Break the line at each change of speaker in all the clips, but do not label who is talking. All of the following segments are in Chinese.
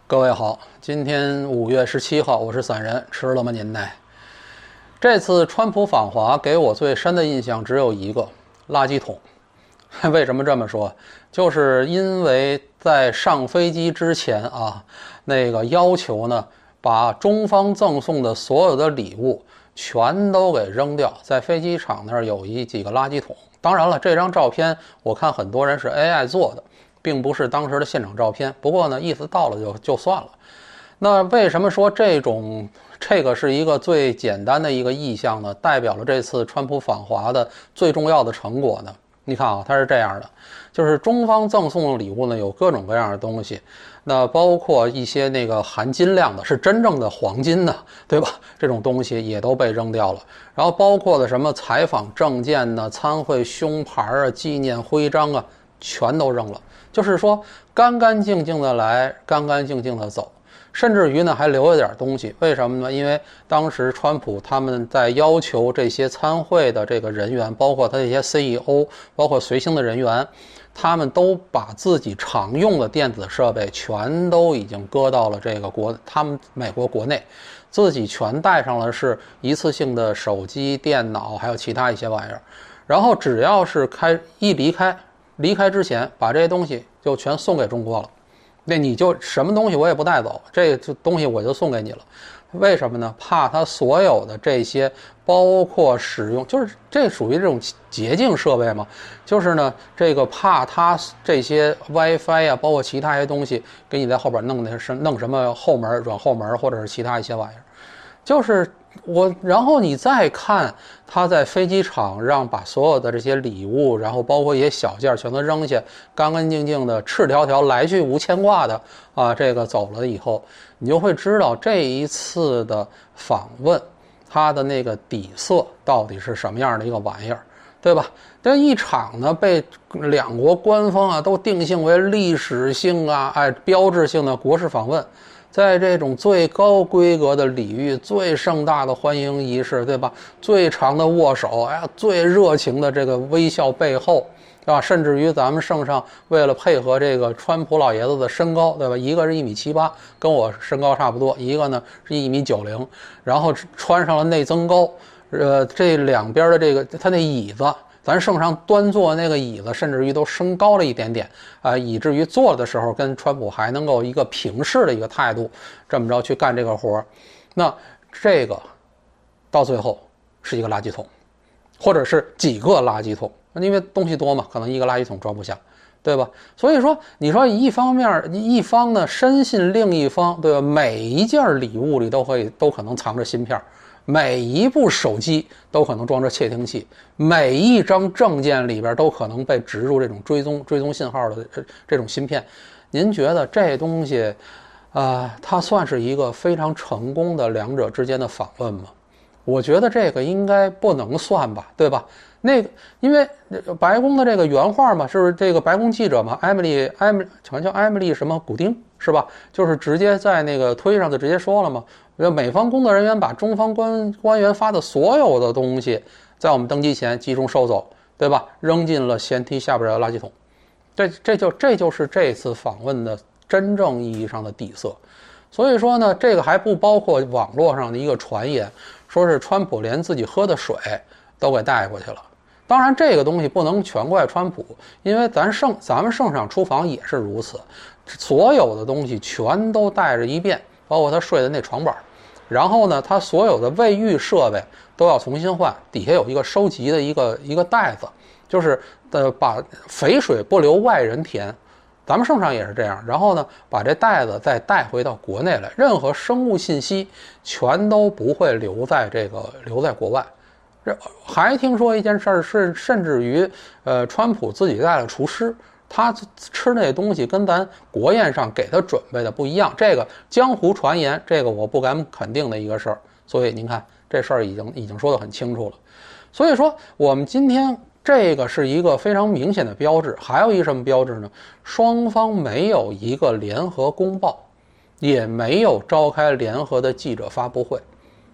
各位好，今天5月17号，我是散人，吃了吗您呢？这次川普访华给我最深的印象只有一个：垃圾桶。为什么这么说？就是因为在上飞机之前那个要求呢，把中方赠送的所有的礼物全都给扔掉，在飞机场那儿有几个垃圾桶。当然了，这张照片我看很多人是 AI 做的，并不是当时的现场照片。不过呢，意思到了就算了。那为什么说这个是一个最简单的一个意象呢？代表了这次川普访华的最重要的成果呢？你看它是这样的，就是中方赠送的礼物呢，有各种各样的东西，那包括一些那个含金量的，是真正的黄金的，对吧？这种东西也都被扔掉了。然后包括的什么采访证件呢、参会胸牌纪念徽章全都扔了。就是说，干干净净的来，干干净净的走。甚至于呢，还留了点东西。为什么呢？因为当时川普他们在要求这些参会的这个人员，包括他这些 CEO， 包括随行的人员，他们都把自己常用的电子设备全都已经搁到了他们美国国内，自己全带上了是一次性的手机、电脑，还有其他一些玩意儿。然后只要是离开之前，把这些东西就全送给中国了。那你就什么东西我也不带走，这东西我就送给你了。为什么呢？怕他所有的这些，包括使用，就是这属于这种洁净设备嘛。就是呢，这个怕他这些 WiFi 包括其他一些东西，给你在后边弄什么后门、软后门，或者是其他一些玩意儿。就是然后你再看他在飞机场让把所有的这些礼物，然后包括一些小件全都扔下，干干净净的，赤条条来去无牵挂的这个走了以后，你就会知道这一次的访问，它的那个底色到底是什么样的一个玩意儿，对吧？这一场呢，被两国官方都定性为历史性标志性的国事访问。在这种最高规格的礼遇、最盛大的欢迎仪式，对吧？最长的握手，最热情的这个微笑背后，对吧？甚至于咱们圣上为了配合这个川普老爷子的身高，对吧？一个是1.78米，跟我身高差不多；一个呢是1.90米，然后穿上了内增高，这两边的这个他那椅子。咱圣上端坐那个椅子，甚至于都升高了一点点以至于坐的时候跟川普还能够一个平视的一个态度，这么着去干这个活。那这个到最后是一个垃圾桶，或者是几个垃圾桶，因为东西多嘛，可能一个垃圾桶装不下，对吧？所以说，你说一方呢深信另一方，对吧？每一件礼物里都可能藏着芯片。每一部手机都可能装着窃听器，每一张证件里边都可能被植入这种追踪信号的这种芯片。您觉得这东西，它算是一个非常成功的两者之间的访问吗？我觉得这个应该不能算吧，对吧？那个，因为白宫的这个原话嘛，是这个白宫记者嘛，艾米丽，好像叫艾米丽什么古丁是吧？就是直接在那个推上就直接说了嘛。美方工作人员把中方官员发的所有的东西，在我们登机前集中收走，对吧？扔进了舷梯下边的垃圾桶。这就是这次访问的真正意义上的底色。所以说呢，这个还不包括网络上的一个传言，说是川普连自己喝的水都给带过去了。当然，这个东西不能全怪川普，因为咱们圣上出访也是如此，所有的东西全都带着一遍。包括他睡的那床板，然后呢，他所有的卫浴设备都要重新换，底下有一个收集的一个袋子，就是把肥水不流外人田，咱们圣上也是这样。然后呢，把这袋子再带回到国内来，任何生物信息全都不会留在国外。还听说一件事是，甚至于川普自己带了厨师。他吃那东西跟咱国宴上给他准备的不一样，这个江湖传言，这个我不敢肯定的一个事儿。所以您看，这事儿已经说得很清楚了。所以说，我们今天这个是一个非常明显的标志。还有一个什么标志呢？双方没有一个联合公报，也没有召开联合的记者发布会。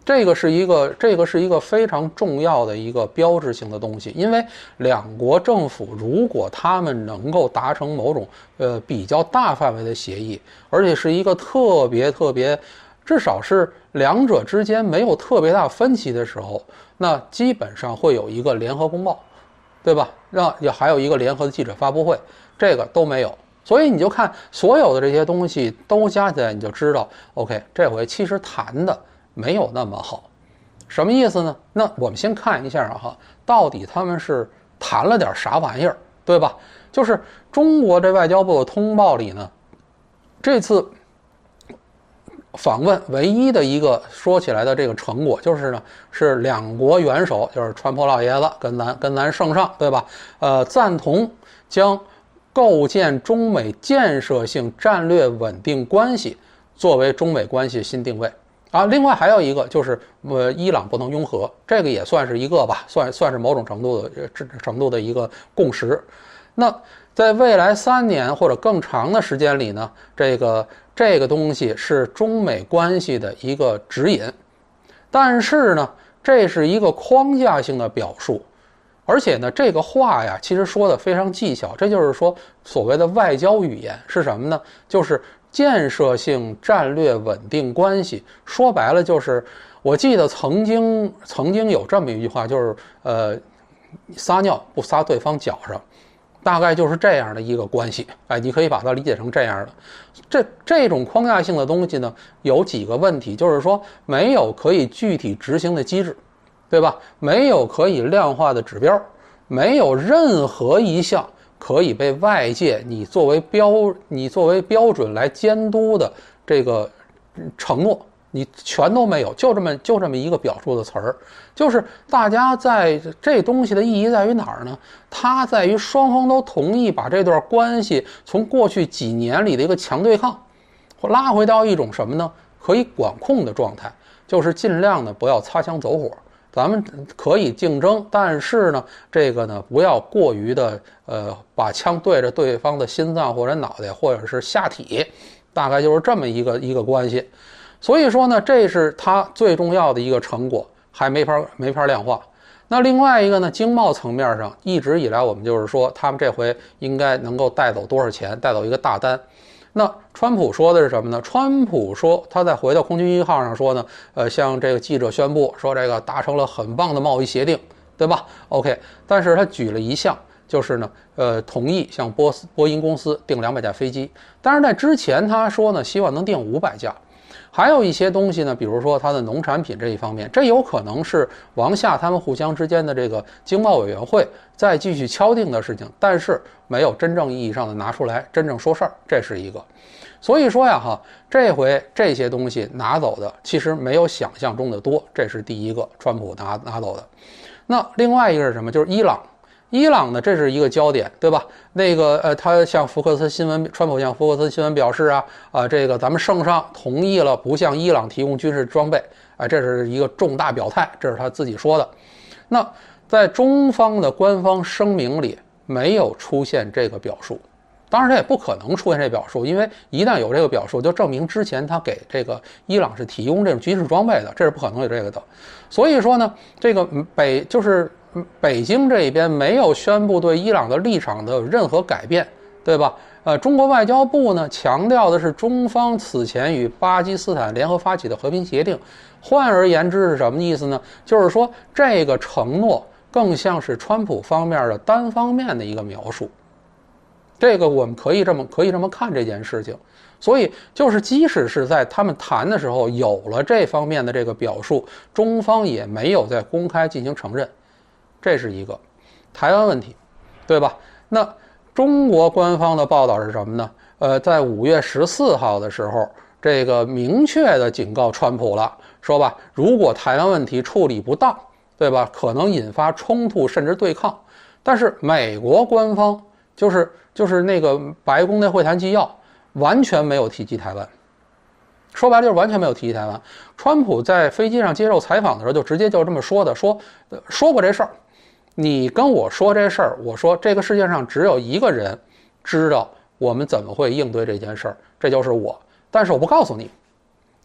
这个是一个非常重要的一个标志性的东西，因为两国政府如果他们能够达成某种比较大范围的协议，而且是一个特别至少是两者之间没有特别大分歧的时候，那基本上会有一个联合公报，对吧？也还有一个联合的记者发布会，这个都没有。所以你就看所有的这些东西都加起来，你就知道 OK 这回其实谈的没有那么好。什么意思呢？那我们先看一下哈，到底他们是谈了点啥玩意儿，对吧？就是中国这外交部的通报里呢，这次访问唯一的一个说起来的这个成果就是呢，是两国元首，就是川普老爷子跟咱圣上，对吧？赞同将构建中美建设性战略稳定关系作为中美关系新定位啊。另外还有一个就是伊朗不能拥核，这个也算是一个吧，算是某种程度的一个共识。那在未来3年或者更长的时间里呢，这个东西是中美关系的一个指引，但是呢，这是一个框架性的表述，而且呢，这个话呀，其实说的非常技巧，这就是说所谓的外交语言是什么呢？就是建设性战略稳定关系。说白了就是，我记得曾经有这么一句话，就是撒尿不撒对方脚上。大概就是这样的一个关系，哎，你可以把它理解成这样的。这种框架性的东西呢，有几个问题，就是说没有可以具体执行的机制，对吧？没有可以量化的指标，没有任何一项可以被外界你作为标准来监督的这个承诺。你全都没有，就这么一个表述的词儿，就是大家在这东西的意义在于哪儿呢？它在于双方都同意把这段关系从过去几年里的一个强对抗，拉回到一种什么呢？可以管控的状态，就是尽量的不要擦枪走火。咱们可以竞争，但是呢，这个呢不要过于的把枪对着对方的心脏或者脑袋或者是下体，大概就是这么一个关系。所以说呢，这是它最重要的一个成果，还没法量化。那另外一个呢，经贸层面上，一直以来我们就是说，他们这回应该能够带走多少钱，带走一个大单。那川普说的是什么呢？川普说他在回到空军1号上说呢，向这个记者宣布说这个达成了很棒的贸易协定，对吧 ？OK， 但是他举了一项，就是呢，同意向波音公司订200架飞机。但是在之前他说呢，希望能订500架。还有一些东西呢，比如说它的农产品这一方面，这有可能是王夏他们互相之间的这个经贸委员会再继续敲定的事情，但是没有真正意义上的拿出来真正说事儿，这是一个。所以说呀哈，这回这些东西拿走的其实没有想象中的多，这是第一个川普拿走的。那另外一个是什么？就是伊朗呢，这是一个焦点，对吧？那个他向福克斯新闻，川普向福克斯新闻表示这个咱们圣上同意了不向伊朗提供军事装备，这是一个重大表态，这是他自己说的。那在中方的官方声明里没有出现这个表述，当然他也不可能出现这表述，因为一旦有这个表述，就证明之前他给这个伊朗是提供这种军事装备的，这是不可能有这个的。所以说呢，这个北京这边没有宣布对伊朗的立场的任何改变，对吧？中国外交部呢强调的是中方此前与巴基斯坦联合发起的和平协定，换而言之是什么意思呢？就是说这个承诺更像是川普方面的单方面的一个描述。这个我们可以这么看这件事情。所以就是即使是在他们谈的时候有了这方面的这个表述，中方也没有在公开进行承认。这是一个台湾问题，对吧？那中国官方的报道是什么呢？在5月14号的时候，这个明确的警告川普了，说吧，如果台湾问题处理不当，对吧，可能引发冲突甚至对抗。但是美国官方就是那个白宫那会谈纪要完全没有提及台湾。说白了就是完全没有提及台湾。川普在飞机上接受采访的时候就直接就这么说的，说过这事儿。你跟我说这事儿，我说这个世界上只有一个人知道我们怎么会应对这件事儿，这就是我。但是我不告诉你，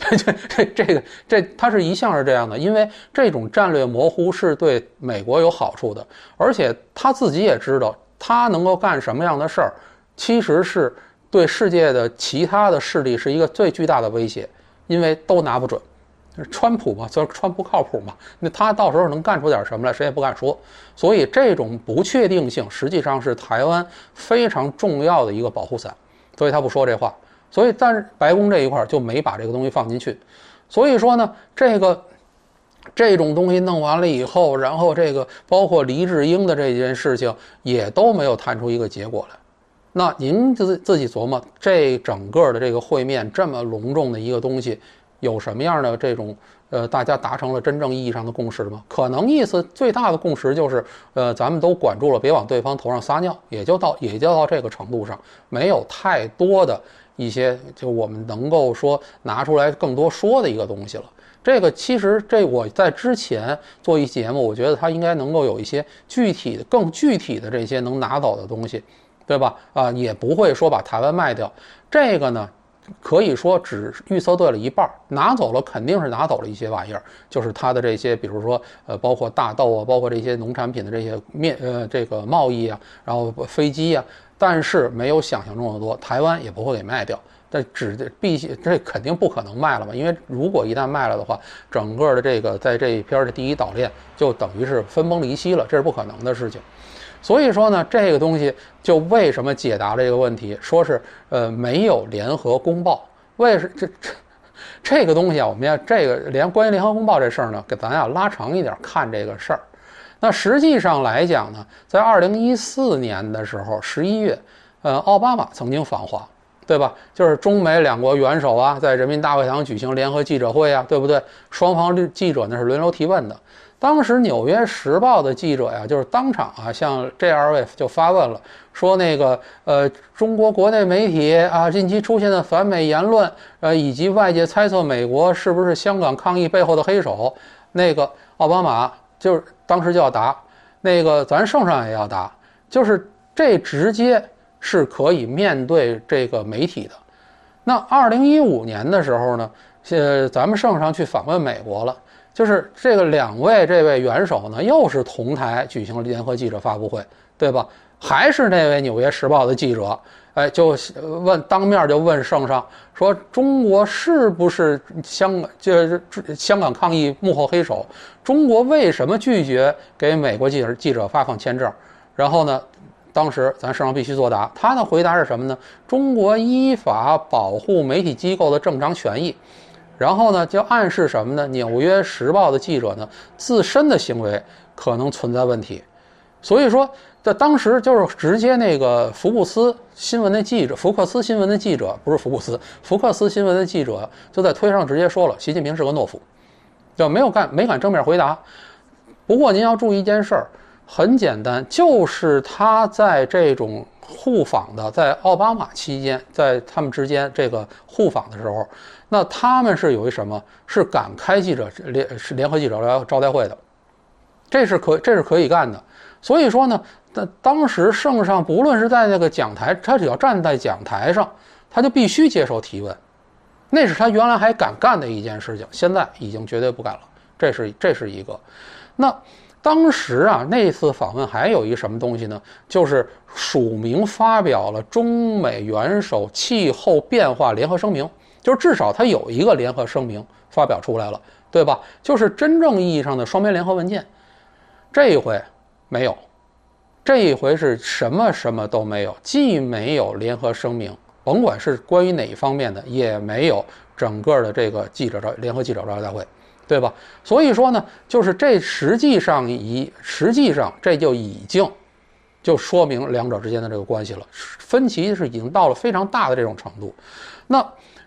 它是一向是这样的，因为这种战略模糊是对美国有好处的，而且他自己也知道他能够干什么样的事儿，其实是对世界的其他的势力是一个最巨大的威胁，因为都拿不准。川普嘛，就是川普靠谱嘛，那他到时候能干出点什么来，谁也不敢说。所以这种不确定性实际上是台湾非常重要的一个保护伞，所以他不说这话。所以，但是白宫这一块就没把这个东西放进去。所以说呢，这种东西弄完了以后，然后这个包括黎智英的这件事情也都没有谈出一个结果来。那您自己琢磨，这整个的这个会面这么隆重的一个东西，有什么样的这种大家达成了真正意义上的共识吗？可能意思最大的共识就是咱们都管住了，别往对方头上撒尿，也就到这个程度上，没有太多的一些就我们能够说拿出来更多说的一个东西了。这个其实我在之前做一节目，我觉得它应该能够有一些更具体的这些能拿走的东西，对吧？也不会说把台湾卖掉。这个呢，可以说只预测对了一半，拿走了肯定是拿走了一些玩意儿，就是它的这些，比如说包括大豆啊，包括这些农产品的这些这个贸易啊，然后飞机啊，但是没有想象中的多，台湾也不会给卖掉。这肯定不可能卖了嘛，因为如果一旦卖了的话，整个的这个在这一篇的第一岛链就等于是分崩离析了，这是不可能的事情。所以说呢，这个东西就为什么解答这个问题，说是没有联合公报，这个东西啊，我们要关于联合公报这事儿呢，给咱拉长一点看这个事儿。那实际上来讲呢，在2014年的时候11月，奥巴马曾经访华。对吧？就是中美两国元首啊，在人民大会堂举行联合记者会啊，对不对？双方记者呢是轮流提问的。当时《纽约时报》的记者呀，就是当场啊向 JRF 就发问了，说那个中国国内媒体啊近期出现的反美言论，以及外界猜测美国是不是香港抗议背后的黑手，那个奥巴马就是当时就要答，那个咱圣上也要答，就是这直接是可以面对这个媒体的。那2015年的时候呢，咱们圣上去访问美国了，就是这位元首呢，又是同台举行了联合记者发布会，对吧？还是那位《纽约时报》的记者，就当面就问圣上说，中国是不是香港抗议幕后黑手？中国为什么拒绝给美国记者发放签证？然后呢？当时咱圣上必须作答，他的回答是什么呢？中国依法保护媒体机构的正常权益，然后呢，就暗示什么呢？《纽约时报》的记者呢，自身的行为可能存在问题，所以说，在当时就是直接那个福克斯新闻的记者不是福克斯新闻的记者就在推上直接说了，习近平是个懦夫，就没敢正面回答。不过您要注意一件事儿。很简单，就是他在这种互访的，在奥巴马期间，在他们之间这个互访的时候，那他们是有一什么？是敢开联合记者招待会的，这是可以干的。所以说呢，当时圣上不论是在那个讲台，他只要站在讲台上，他就必须接受提问，那是他原来还敢干的一件事情，现在已经绝对不敢了。这是一个。那当时啊，那次访问还有一什么东西呢？就是署名发表了中美元首气候变化联合声明，就是至少他有一个联合声明发表出来了，对吧？就是真正意义上的双边联合文件。这一回没有，这一回是什么都没有，既没有联合声明，甭管是关于哪一方面的，也没有整个的这个联合记者招待会。对吧？所以说呢，就是这实际上这就已经就说明两者之间的这个关系了，分歧是已经到了非常大的这种程度。那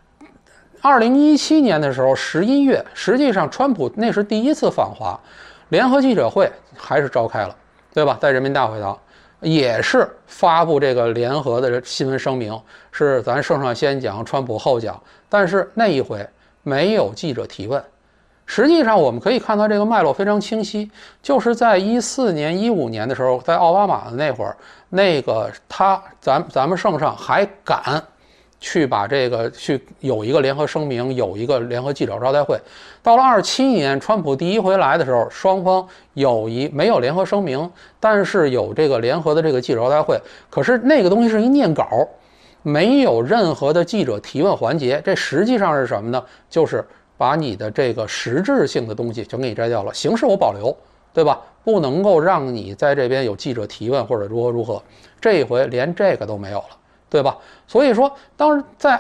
2017年的时候11月，实际上川普那是第一次访华，联合记者会还是召开了，对吧？在人民大会堂也是发布这个联合的新闻声明，是咱圣上先讲，川普后讲，但是那一回没有记者提问。实际上我们可以看到这个脉络非常清晰，就是在14年、15年的时候，在奥巴马的那会儿，那个咱们圣上还敢去把这个去有一个联合声明，有一个联合记者招待会。到了27年，川普第一回来的时候，双方没有联合声明，但是有这个联合的这个记者招待会。可是那个东西是一念稿，没有任何的记者提问环节。这实际上是什么呢？就是把你的这个实质性的东西全给你摘掉了，形式我保留，对吧？不能够让你在这边有记者提问或者如何。这一回连这个都没有了，对吧？所以说，当时在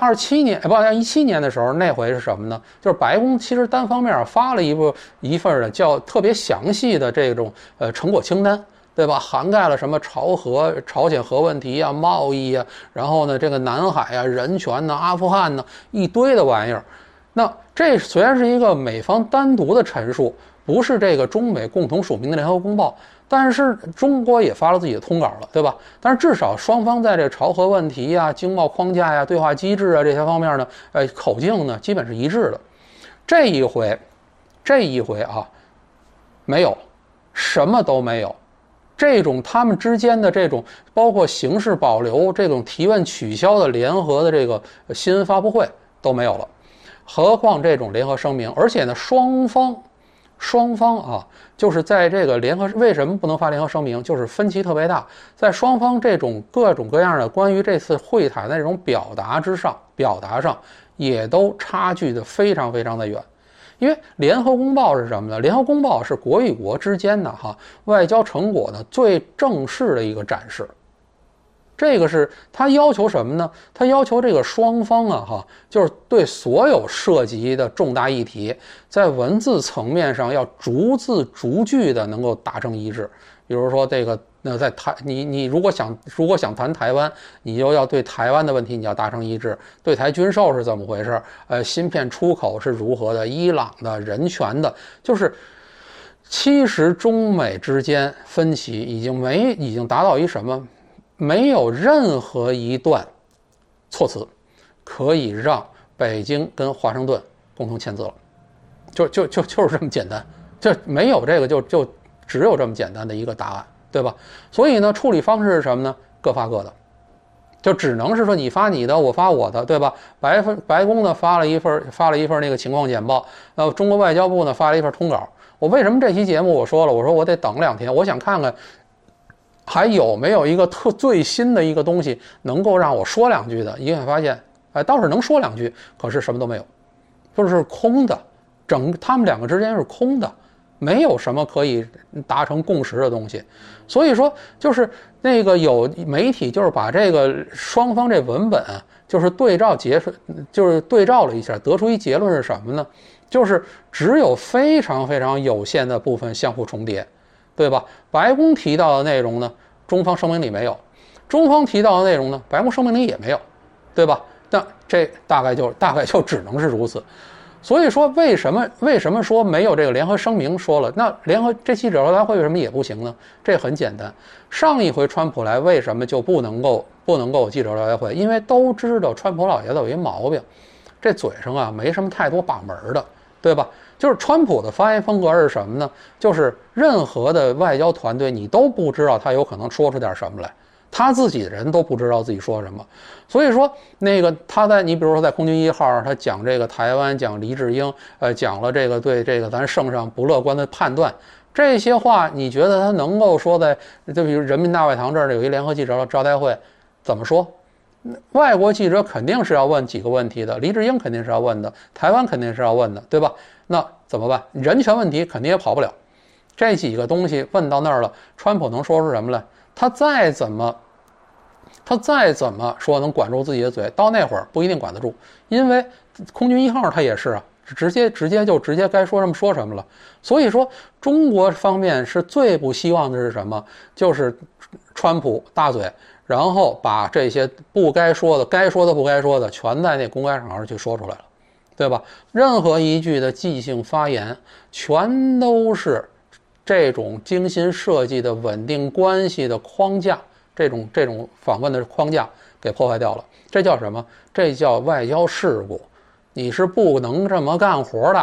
17年的时候，那回是什么呢？就是白宫其实单方面发了一份的叫特别详细的这种成果清单，对吧？涵盖了什么朝鲜核问题啊、贸易啊，然后呢这个南海啊、人权呐、阿富汗呐，一堆的玩意儿。那这虽然是一个美方单独的陈述，不是这个中美共同署名的联合公报，但是中国也发了自己的通稿了，对吧？但是至少双方在这朝核问题呀、经贸框架呀、对话机制啊这些方面呢，口径呢基本是一致的。这一回啊，没有，什么都没有。这种他们之间的这种包括形式保留、这种提问取消的联合的这个新闻发布会都没有了。何况这种联合声明，而且呢，双方啊，就是在这个为什么不能发联合声明？就是分歧特别大，在双方这种各种各样的关于这次会谈的这种表达上，也都差距的非常非常的远。因为联合公报是什么呢？联合公报是国与国之间的外交成果的最正式的一个展示。这个是他要求什么呢？他要求这个双方就是对所有涉及的重大议题，在文字层面上要逐字逐句的能够达成一致。比如说这个，在你如果想谈台湾，你就要对台湾的问题你要达成一致，对台军售是怎么回事？芯片出口是如何的？伊朗的人权的，就是其实中美之间分歧已经达到一什么？没有任何一段措辞可以让北京跟华盛顿共同签字了，就是这么简单，就没有这个就只有这么简单的一个答案，对吧？所以呢，处理方式是什么呢？各发各的，就只能是说你发你的，我发我的，对吧？白宫呢发了一份那个情况简报，中国外交部呢发了一份通稿。我为什么这期节目我说我得等2天，我想看看还有没有一个最新的一个东西能够让我说2句的。一看发现，倒是能说2句，可是什么都没有，就是空的，他们两个之间是空的，没有什么可以达成共识的东西。所以说，就是那个有媒体就是把这个双方这文本就是对照了一下，得出一结论是什么呢？就是只有非常非常有限的部分相互重叠，对吧？白宫提到的内容呢，中方声明里没有；中方提到的内容呢，白宫声明里也没有，对吧？那这大概就只能是如此。所以说，为什么说没有这个联合声明说了？那这记者招待会为什么也不行呢？这很简单，上一回川普来为什么就不能够有记者招待会？因为都知道川普老爷子有一毛病，这嘴上没什么太多把门的，对吧？就是川普的发言风格是什么呢？就是任何的外交团队你都不知道他有可能说出点什么来，他自己人都不知道自己说什么。所以说那个你比如说在空军1号他讲这个台湾，讲黎智英，讲了这个对这个咱圣上不乐观的判断，这些话你觉得他能够说在就比如人民大会堂这儿有一联合记者招待会怎么说？外国记者肯定是要问几个问题的，黎智英肯定是要问的，台湾肯定是要问的，对吧？那怎么办？人权问题肯定也跑不了，这几个东西问到那儿了，川普能说出什么来？他再怎么说能管住自己的嘴，到那会儿不一定管得住，因为空军1号他也是直接该说什么说什么了。所以说，中国方面是最不希望的是什么？就是川普大嘴，然后把这些不该说的、该说的不该说的，全在那公开场合去说出来了，对吧？任何一句的即兴发言，全都是这种精心设计的稳定关系的框架，这种访问的框架给破坏掉了。这叫什么？这叫外交事故。你是不能这么干活的。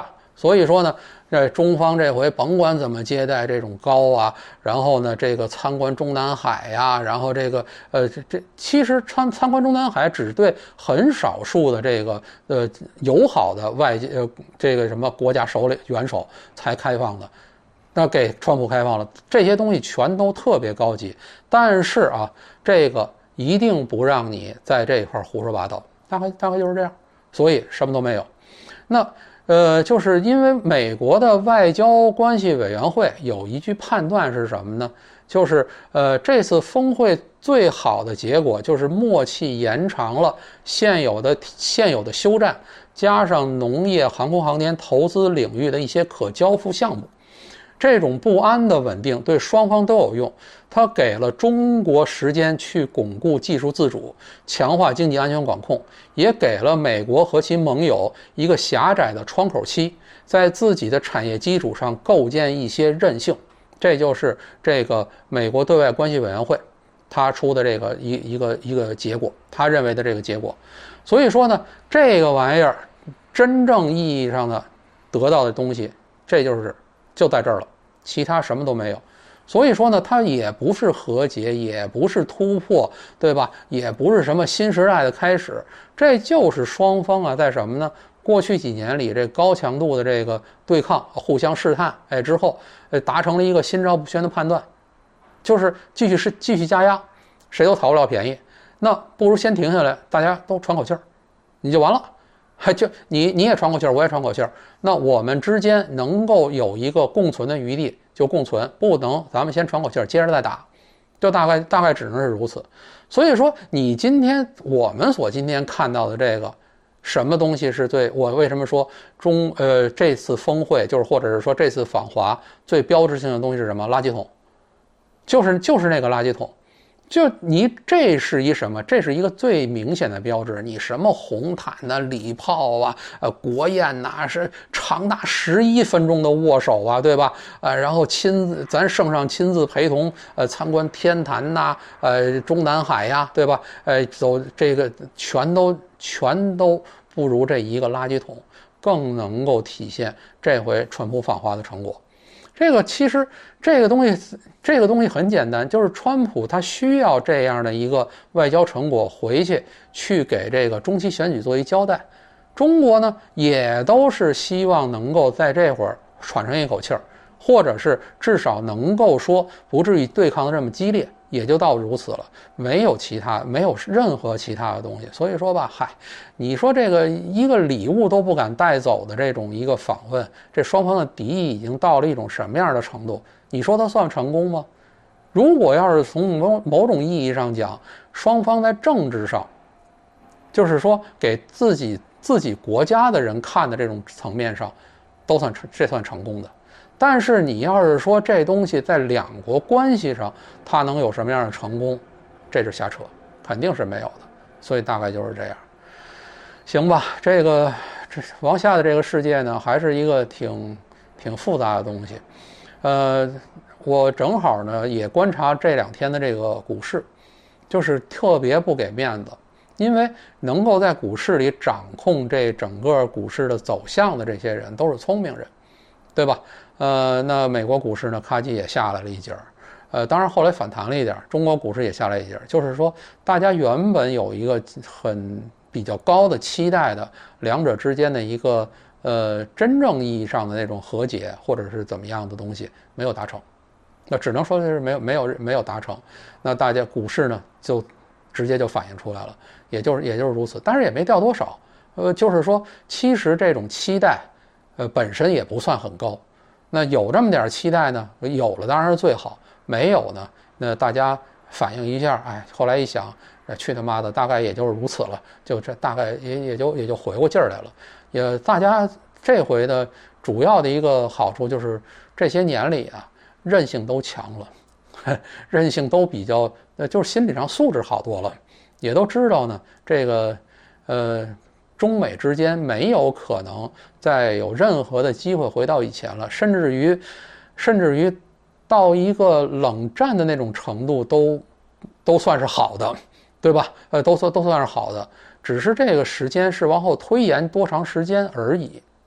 所以说呢，中方这回甭管怎么接待这种高啊，然后呢，这个参观中南海呀，然后这个其实参观中南海只对很少数的这个友好的这个什么国家元首才开放的，那给川普开放了，这些东西全都特别高级，但是啊，这个一定不让你在这一块胡说八道，大概就是这样，所以什么都没有。那就是因为美国的外交关系委员会有一句判断是什么呢？就是这次峰会最好的结果就是默契延长了现有的休战，加上农业、航空航天投资领域的一些可交付项目。这种不安的稳定对双方都有用，它给了中国时间去巩固技术自主，强化经济安全管控，也给了美国和其盟友一个狭窄的窗口期，在自己的产业基础上构建一些韧性。这就是这个美国对外关系委员会他出的这个一个结果，他认为的这个结果。所以说呢，这个玩意儿真正意义上的得到的东西，就在这儿了，其他什么都没有。所以说呢，它也不是和解，也不是突破，对吧？也不是什么新时代的开始，这就是双方啊，在什么呢？过去几年里，这高强度的这个对抗、互相试探，之后，达成了一个心照不宣的判断，就是继续加压，谁都讨不了便宜。那不如先停下来，大家都喘口气儿，你就完了。就你也喘口气儿，我也喘口气儿，那我们之间能够有一个共存的余地就共存，不能咱们先喘口气儿，接着再打，就大概只能是如此。所以说，我们今天看到的这个什么东西是我为什么说这次峰会或者是说这次访华最标志性的东西是什么？垃圾桶，就是那个垃圾桶。这是一什么？这是一个最明显的标志。你什么红毯呐、礼炮啊、国宴呐，是长达11分钟的握手啊，对吧？然后咱圣上亲自陪同参观天坛呐、中南海呀，对吧？走这个全都不如这一个垃圾桶更能够体现这回川普访华的成果。其实这个东西很简单，就是川普他需要这样的一个外交成果回去给这个中期选举做一交代。中国呢也都是希望能够在这会儿喘上一口气儿，或者是至少能够说不至于对抗的这么激烈，也就到如此了，没有任何其他的东西。所以说吧，你说这个一个礼物都不敢带走的这种一个访问，这双方的敌意已经到了一种什么样的程度？你说它算成功吗？如果要是从某种意义上讲，双方在政治上，就是说给自己国家的人看的这种层面上，这算成功的。但是你要是说这东西在两国关系上它能有什么样的成功，这是瞎扯，肯定是没有的。所以大概就是这样。行吧，这往下的这个世界呢，还是一个挺复杂的东西。我正好呢也观察这2天的这个股市，就是特别不给面子，因为能够在股市里掌控这整个股市的走向的这些人都是聪明人，对吧？那美国股市呢，咔叽也下来了一截儿，当然后来反弹了一点，中国股市也下来一截儿，就是说大家原本有一个比较高的期待的两者之间的一个真正意义上的那种和解或者是怎么样的东西没有达成，那只能说是没有达成，那大家股市呢就直接就反映出来了，也就是如此，但是也没掉多少，就是说其实这种期待本身也不算很高。那有这么点期待呢，有了当然是最好，没有呢，那大家反映一下，后来一想，去他妈的，大概也就是如此了，就这大概也就回过劲儿来了。也大家这回的主要的一个好处就是这些年里啊，韧性都强了，韧性都比较，就是心理上素质好多了，也都知道呢，这个中美之间没有可能再有任何的机会回到以前了，甚至于到一个冷战的那种程度都算是好的，对吧？都算是好的，只是这个时间是往后推延多长时间而已，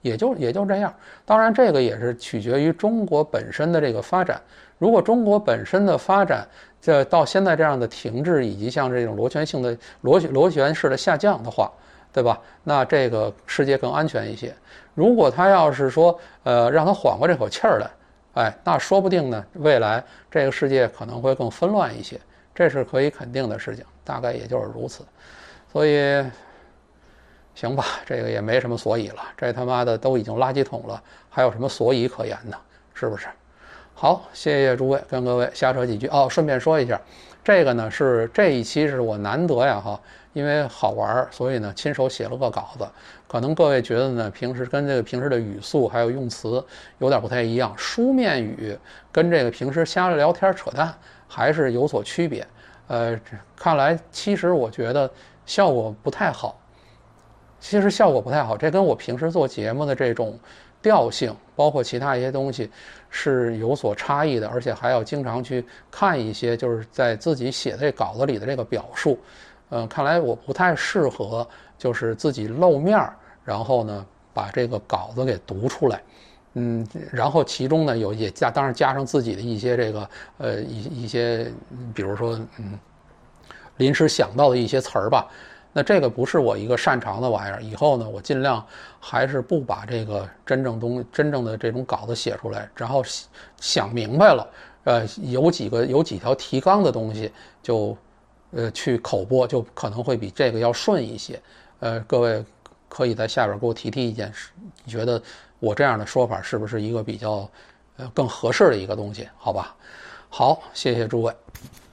也就这样。当然，这个也是取决于中国本身的这个发展。如果中国本身的发展这到现在这样的停滞，以及像这种螺旋式的下降的话，对吧？那这个世界更安全一些。如果他要是说让他缓过这口气儿来，哎，那说不定呢，未来这个世界可能会更纷乱一些，这是可以肯定的事情，大概也就是如此。所以，行吧，这个也没什么所以了，这他妈的都已经垃圾桶了，还有什么所以可言呢？是不是？好，谢谢诸位，跟各位瞎扯几句哦。顺便说一下，这个呢是这一期是我难得呀哈，因为好玩，所以呢亲手写了个稿子。可能各位觉得呢，平时跟这个平时的语速还有用词有点不太一样，书面语跟这个平时瞎聊天扯淡还是有所区别。看来其实我觉得效果不太好。其实效果不太好，这跟我平时做节目的这种调性，包括其他一些东西是有所差异的，而且还要经常去看一些就是在自己写的这稿子里的这个表述。看来我不太适合就是自己露面，然后呢把这个稿子给读出来。然后其中呢也当然加上自己的一些这个一些比如说临时想到的一些词儿吧。那这个不是我一个擅长的玩意儿，以后呢，我尽量还是不把这个真正的这种稿子写出来，然后想明白了，有几条提纲的东西就去口播，就可能会比这个要顺一些。各位可以在下边给我提意见，你觉得我这样的说法是不是一个比较更合适的一个东西？好吧，好，谢谢诸位。